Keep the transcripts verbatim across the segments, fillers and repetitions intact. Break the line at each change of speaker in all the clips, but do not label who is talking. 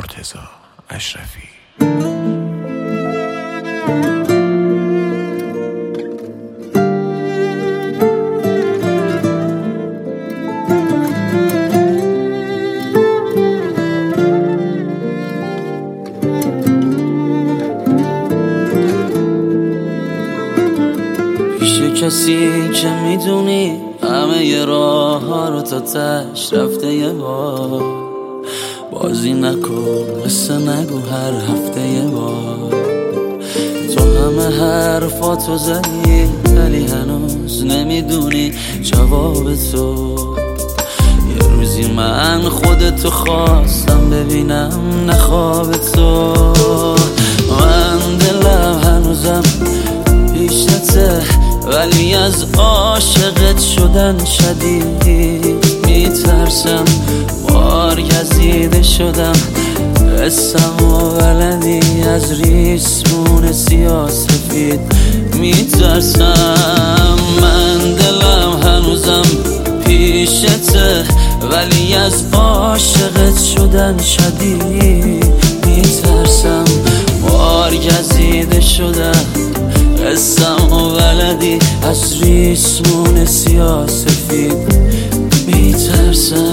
مرتضی اشرفی.
پیش کسی که میدونی همه ی راه ها رو تا تش رفته یه بار، بازی نکن قصه نگو هر هفته یه بار. تو همه حرفاتو زدی ولی هنوز نمیدونی جواب تو. یه روزی من خودتو خواستم ببینم نه خواب تو. من دلم هنوزم پیشته ولی از عاشقت شدن شدید میترسم. بار گزیده شدم قسم و ولدی از ریسمون سیاسفید میترسم. من دلم هنوزم پیشته ولی از عاشقت شدن شدید میترسم. بار گزیده شدم قسم و ولدی از ریسمون سیاسفید میترسم.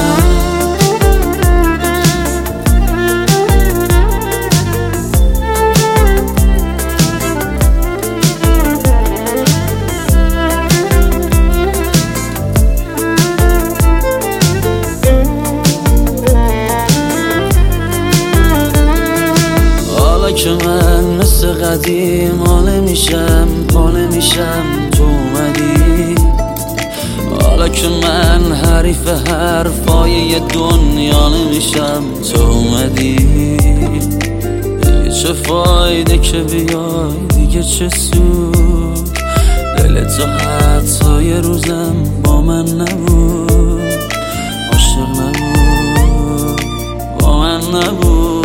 که من مثل قدیم حاله میشم حاله میشم تو اومدی. حالا که من حریف حرفای یه دنیا نمیشم تو اومدی. دیگه چه فایده که بیای دیگه چه سود. دل تو حتی یه روزم با من نبود، عاشق نبود با من نبود.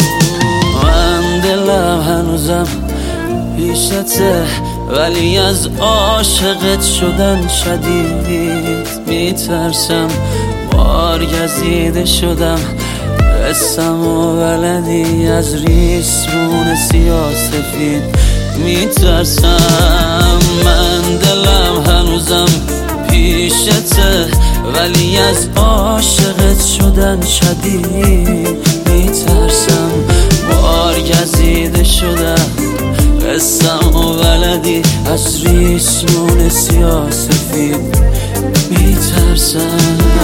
دلم هنوزم پیشته ولی از عاشقت شدن شدید میترسم. بار گزیده شدم قسم و ولدی از ریسمون سیاسفید میترسم. من دلم هنوزم پیشته ولی از عاشقت شدن شدید میترسم. بار گزیده شدم قسم و ولدی از ریسمون سیاسفید میترسم.